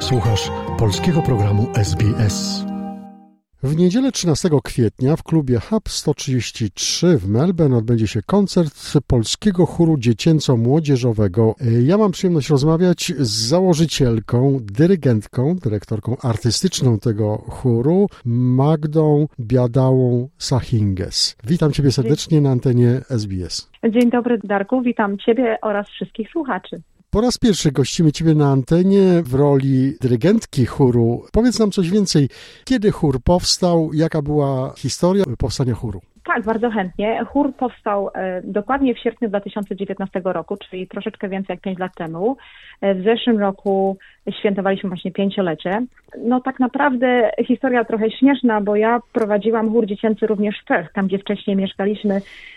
Słuchasz polskiego programu SBS. W niedzielę 13 kwietnia w klubie Hub 133 w Melbourne odbędzie się koncert polskiego chóru dziecięco-młodzieżowego. Ja mam przyjemność rozmawiać z założycielką, dyrygentką, dyrektorką artystyczną tego chóru, Magdą Biadałą-Sahinges. Witam Ciebie serdecznie na antenie SBS. Dzień dobry, Darku, witam Ciebie oraz wszystkich słuchaczy. Po raz pierwszy gościmy Ciebie na antenie w roli dyrygentki chóru. Powiedz nam coś więcej. Kiedy chór powstał? Jaka była historia powstania chóru? Tak, bardzo chętnie. Chór powstał dokładnie w sierpniu 2019 roku, czyli troszeczkę więcej jak 5 lat temu. W zeszłym roku świętowaliśmy właśnie 5-lecie. No tak naprawdę historia trochę śmieszna, bo ja prowadziłam chór dziecięcy również w Perth, tam gdzie wcześniej mieszkaliśmy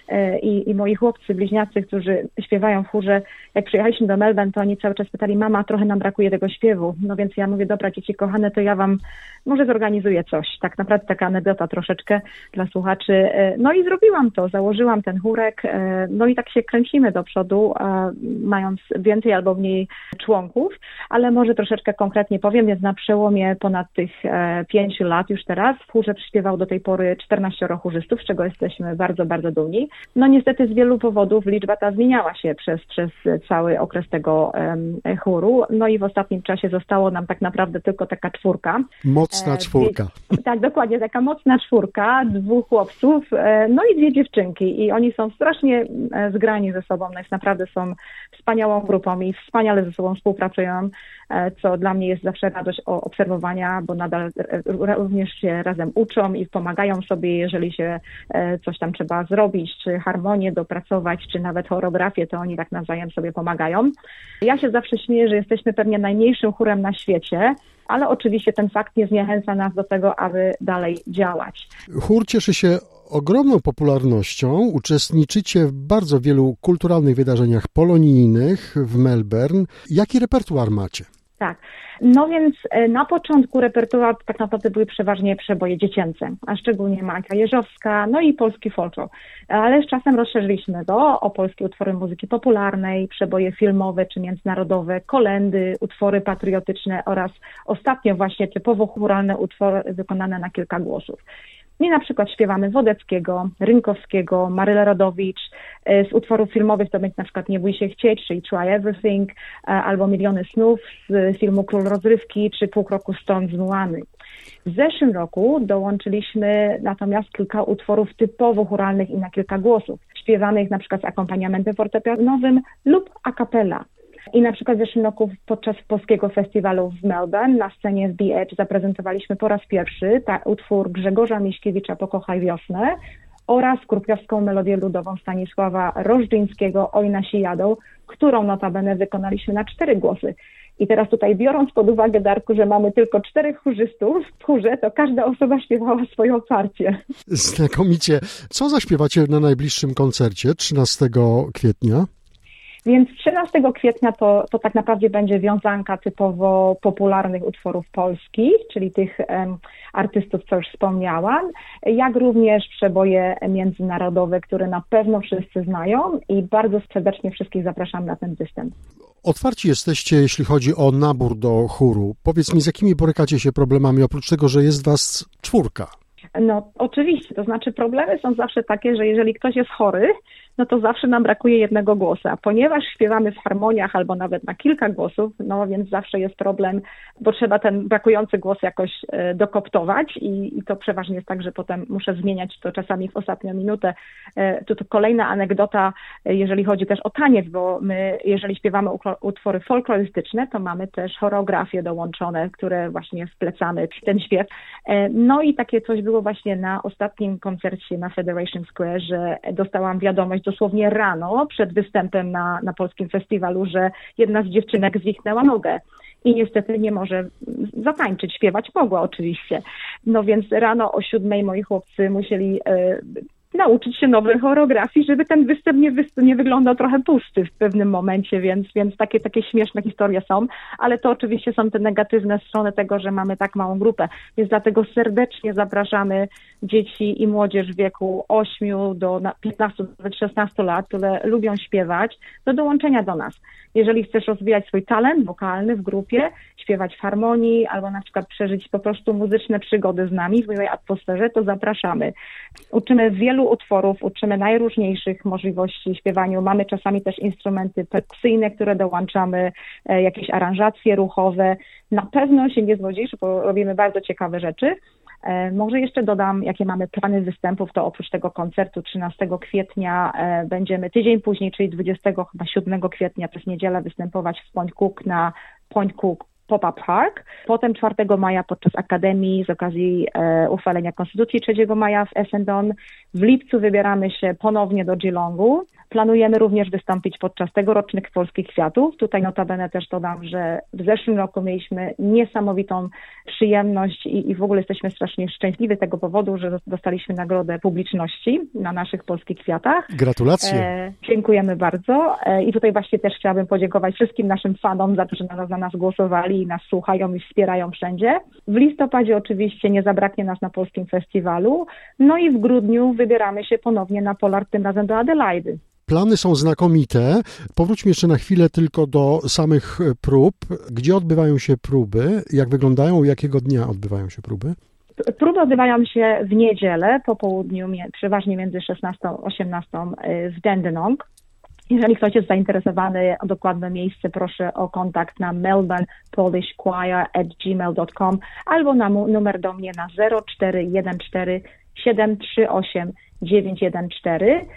i moi chłopcy, bliźniacy, którzy śpiewają w chórze, jak przyjechaliśmy do Melbourne, to oni cały czas pytali: mama, trochę nam brakuje tego śpiewu. No więc ja mówię: dobra, dzieci kochane, to ja wam może zorganizuję coś. Tak naprawdę taka anegdota troszeczkę dla słuchaczy. No i zrobiłam to, założyłam ten chórek, no i tak się kręcimy do przodu, mając więcej albo mniej członków, ale może troszeczkę konkretnie powiem, więc na przełomie ponad tych 5 lat już teraz w chórze śpiewał do tej pory 14 chórzystów, z czego jesteśmy bardzo, bardzo dumni. No niestety z wielu powodów liczba ta zmieniała się przez cały okres tego chóru, no i w ostatnim czasie zostało nam tak naprawdę tylko taka 4. Mocna 4. Tak, dokładnie, taka mocna 4, 2 chłopców, no i 2 dziewczynki i oni są strasznie zgrani ze sobą, no jest naprawdę są wspaniałą grupą i wspaniale ze sobą współpracują, co dla mnie jest zawsze radość obserwowania, bo nadal również się razem uczą i pomagają sobie, jeżeli się coś tam trzeba zrobić, czy harmonię dopracować, czy nawet choreografię, to oni tak nawzajem sobie pomagają. Ja się zawsze śmieję, że jesteśmy pewnie najmniejszym chórem na świecie, ale oczywiście ten fakt nie zniechęca nas do tego, aby dalej działać. Chór cieszy się ogromną popularnością. Uczestniczycie w bardzo wielu kulturalnych wydarzeniach polonijnych w Melbourne. Jaki repertuar macie? Tak, no więc na początku repertuar tak naprawdę były przeważnie przeboje dziecięce, a szczególnie Majka Jeżowska, no i polski folklor. Ale z czasem rozszerzyliśmy to o polskie utwory muzyki popularnej, przeboje filmowe czy międzynarodowe, kolędy, utwory patriotyczne oraz ostatnio właśnie typowo chóralne utwory wykonane na kilka głosów. I na przykład śpiewamy Wodeckiego, Rynkowskiego, Marylę Rodowicz. Z utworów filmowych to będzie na przykład Nie bój się chcieć, czyli Try Everything, albo Miliony snów z filmu Król rozrywki, czy Pół kroku stąd z Muany. W zeszłym roku dołączyliśmy natomiast kilka utworów typowo chóralnych i na kilka głosów, śpiewanych na przykład z akompaniamentem fortepianowym lub a cappella. I na przykład w zeszłym roku podczas polskiego festiwalu w Melbourne na scenie w The Edge zaprezentowaliśmy po raz pierwszy utwór Grzegorza Miśkiewicza Pokochaj wiosnę oraz krupiowską melodię ludową Stanisława Rożdyńskiego Oj nasi jadą, którą notabene wykonaliśmy na 4 głosy. I teraz tutaj biorąc pod uwagę, Darku, że mamy tylko 4 chórzystów w chórze, to każda osoba śpiewała swoje oparcie. Znakomicie. Co zaśpiewacie na najbliższym koncercie 13 kwietnia? Więc 13 kwietnia to tak naprawdę będzie wiązanka typowo popularnych utworów polskich, czyli tych artystów, co już wspomniałam, jak również przeboje międzynarodowe, które na pewno wszyscy znają i bardzo serdecznie wszystkich zapraszam na ten występ. Otwarci jesteście, jeśli chodzi o nabór do chóru. Powiedz mi, z jakimi borykacie się problemami, oprócz tego, że jest was 4? No oczywiście, to znaczy problemy są zawsze takie, że jeżeli ktoś jest chory, no to zawsze nam brakuje jednego głosu, a ponieważ śpiewamy w harmoniach albo nawet na kilka głosów, no więc zawsze jest problem, bo trzeba ten brakujący głos jakoś dokoptować i to przeważnie jest tak, że potem muszę zmieniać to czasami w ostatnią minutę. To kolejna anegdota, jeżeli chodzi też o taniec, bo my, jeżeli śpiewamy utwory folklorystyczne, to mamy też choreografie dołączone, które właśnie wplecamy w ten śpiew. No i takie coś było właśnie na ostatnim koncercie na Federation Square, że dostałam wiadomość dosłownie rano przed występem na polskim festiwalu, że jedna z dziewczynek zwichnęła nogę i niestety nie może zatańczyć, śpiewać mogła oczywiście. No więc rano o 7:00 moi chłopcy musieli nauczyć się nowych choreografii, żeby ten występ nie wyglądał trochę pusty w pewnym momencie, więc takie śmieszne historie są, ale to oczywiście są te negatywne strony tego, że mamy tak małą grupę, więc dlatego serdecznie zapraszamy dzieci i młodzież w wieku 8 do 15, nawet 16 lat, które lubią śpiewać, do dołączenia do nas. Jeżeli chcesz rozwijać swój talent wokalny w grupie, śpiewać w harmonii albo na przykład przeżyć po prostu muzyczne przygody z nami w miłej atmosferze, to zapraszamy. Uczymy wielu utworów, uczymy najróżniejszych możliwości w śpiewaniu. Mamy czasami też instrumenty perkusyjne, które dołączamy, jakieś aranżacje ruchowe. Na pewno się nie znudzisz, bo robimy bardzo ciekawe rzeczy. Może jeszcze dodam, jakie mamy plany występów, to oprócz tego koncertu 13 kwietnia będziemy tydzień później, czyli 27 kwietnia, to jest niedziela, występować w Point Cook na Point Cook Pop-Up Park. Potem 4 maja podczas Akademii z okazji uchwalenia Konstytucji 3 maja w Essendon. W lipcu wybieramy się ponownie do Geelongu. Planujemy również wystąpić podczas tegorocznych Polskich Kwiatów. Tutaj notabene też dodam, że w zeszłym roku mieliśmy niesamowitą przyjemność i w ogóle jesteśmy strasznie szczęśliwi z tego powodu, że dostaliśmy nagrodę publiczności na naszych Polskich Kwiatach. Gratulacje. Dziękujemy bardzo. I tutaj właśnie też chciałabym podziękować wszystkim naszym fanom za to, że na nas głosowali i nas słuchają i wspierają wszędzie. W listopadzie oczywiście nie zabraknie nas na Polskim Festiwalu. No i w grudniu wybieramy się ponownie na Pollard, tym razem do Adelaidy. Plany są znakomite. Powróćmy jeszcze na chwilę tylko do samych prób. Gdzie odbywają się próby? Jak wyglądają? Jakiego dnia odbywają się próby? Próby odbywają się w niedzielę po południu, przeważnie między 16 a 18 w Dandenong. Jeżeli ktoś jest zainteresowany o dokładne miejsce, proszę o kontakt na melbournepolishchoir@gmail.com albo na numer do mnie na 0414 738 914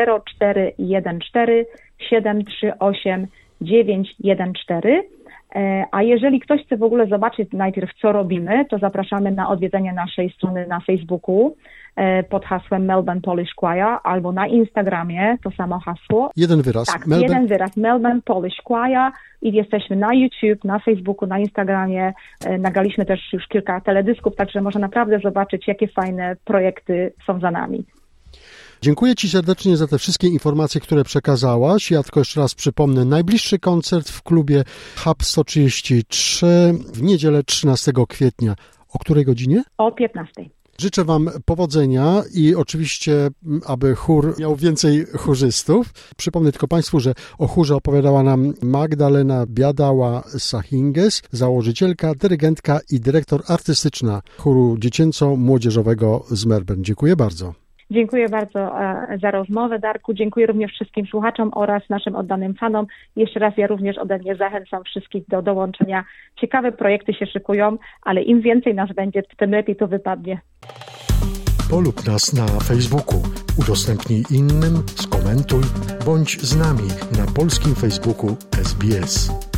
0414 738 914. A jeżeli ktoś chce w ogóle zobaczyć najpierw, co robimy, to zapraszamy na odwiedzenie naszej strony na Facebooku pod hasłem Melbourne Polish Choir albo na Instagramie, to samo hasło. Jeden wyraz. Tak, jeden wyraz, Melbourne Polish Choir i jesteśmy na YouTube, na Facebooku, na Instagramie. Nagraliśmy też już kilka teledysków, także można naprawdę zobaczyć, jakie fajne projekty są za nami. Dziękuję Ci serdecznie za te wszystkie informacje, które przekazałaś. Ja tylko jeszcze raz przypomnę, najbliższy koncert w klubie Hub 133 w niedzielę 13 kwietnia. O której godzinie? O 15. Życzę Wam powodzenia i oczywiście, aby chór miał więcej chórzystów. Przypomnę tylko Państwu, że o chórze opowiadała nam Magdalena Biadała-Sahinges, założycielka, dyrygentka i dyrektor artystyczna chóru dziecięco-młodzieżowego z Melbourne. Dziękuję bardzo. Dziękuję bardzo za rozmowę, Darku. Dziękuję również wszystkim słuchaczom oraz naszym oddanym fanom. Jeszcze raz ja również ode mnie zachęcam wszystkich do dołączenia. Ciekawe projekty się szykują, ale im więcej nas będzie, tym lepiej to wypadnie. Polub nas na Facebooku, udostępnij innym, skomentuj, bądź z nami na polskim Facebooku SBS.